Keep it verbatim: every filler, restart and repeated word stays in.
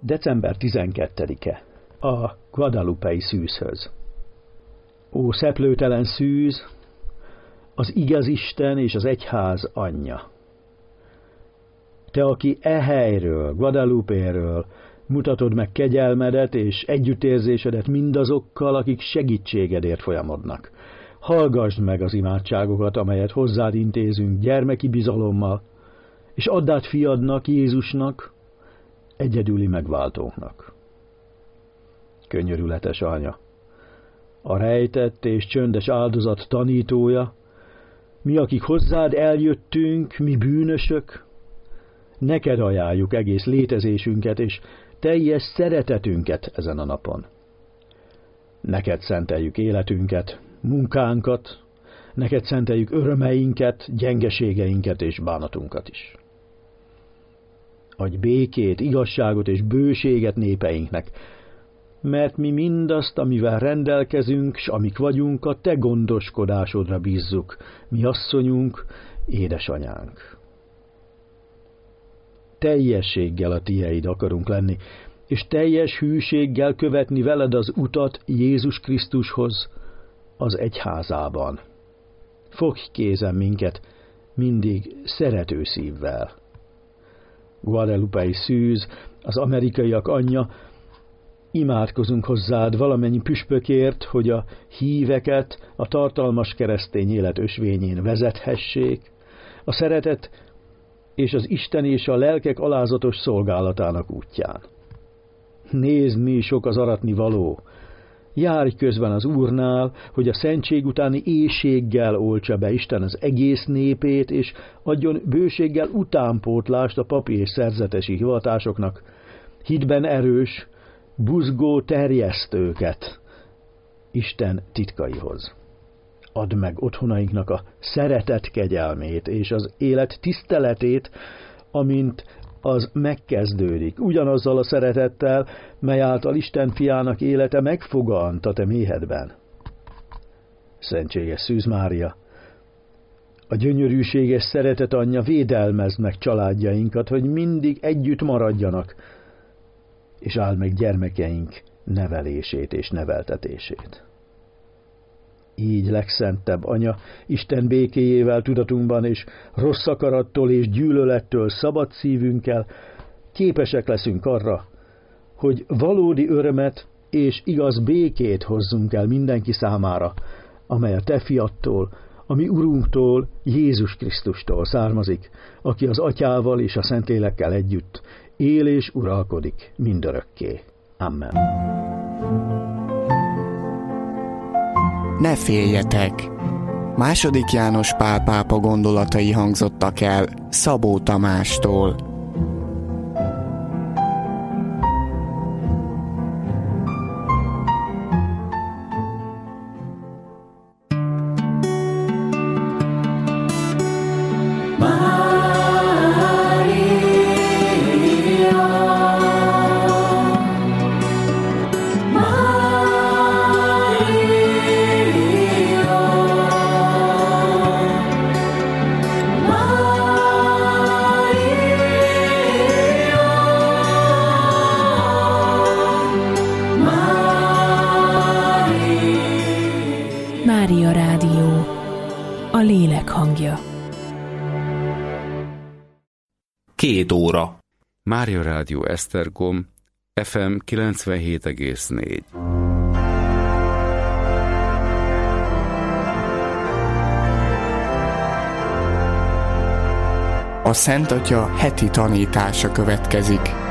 december tizenkettedike. A guadalupei szűzhöz. Ó, szeplőtelen szűz, az igaz Isten és az egyház anyja. Te, aki e helyről, Guadalupéről mutatod meg kegyelmedet és együttérzésedet mindazokkal, akik segítségedért folyamodnak. Hallgasd meg az imádságokat, amelyet hozzád intézünk gyermeki bizalommal, és add át fiadnak, Jézusnak, egyedüli megváltónknak. Könyörületes Anya, a rejtett és csöndes áldozat tanítója, mi, akik hozzád eljöttünk, mi bűnösök, neked ajánljuk egész létezésünket és teljes szeretetünket ezen a napon. Neked szenteljük életünket, munkánkat, neked szenteljük örömeinket, gyengeségeinket és bánatunkat is. Adj békét, igazságot és bőséget népeinknek, mert mi mindazt, amivel rendelkezünk, s amik vagyunk, a te gondoskodásodra bízzuk, mi asszonyunk, édesanyánk. Teljességgel a tieid akarunk lenni, és teljes hűséggel követni veled az utat Jézus Krisztushoz, az egyházában. Fogj kézen minket mindig szerető szívvel. Guadalupei szűz, az amerikaiak anyja, imádkozunk hozzád valamennyi püspökért, hogy a híveket a tartalmas keresztény élet ösvényén vezethessék, a szeretet és az Isten és a lelkek alázatos szolgálatának útján. Nézd, mi sok az aratni való. Járj közben az Úrnál, hogy a szentség utáni éhséggel oltsa be Isten az egész népét, és adjon bőséggel utánpótlást a papi és szerzetesi hivatásoknak, hitben erős, buzgó terjesztőket Isten titkaihoz. Add meg otthonainknak a szeretet kegyelmét és az élet tiszteletét, amint az megkezdődik, ugyanazzal a szeretettel, mely által Isten fiának élete megfogant a te méhedben. Szentséges Szűz Mária, a gyönyörűséges szeretet anyja, védelmezd meg családjainkat, hogy mindig együtt maradjanak, és áld meg gyermekeink nevelését és neveltetését. Így, legszentebb Anya, Isten békéjével tudatunkban és rossz akarattól és gyűlölettől szabad szívünkkel képesek leszünk arra, hogy valódi örömet és igaz békét hozzunk el mindenki számára, amely a te fiattól, a mi Urunktól, Jézus Krisztustól származik, aki az Atyával és a Szentlélekkel együtt él és uralkodik mindörökké. Amen. Ne féljetek! Második János Pál pápa gondolatai hangzottak el Szabó Tamástól. Mária Rádió, a lélek hangja. Két óra. Mária Rádió Esztergom, ef em kilencvenhét egész négy. A Szent Atya heti tanítása következik.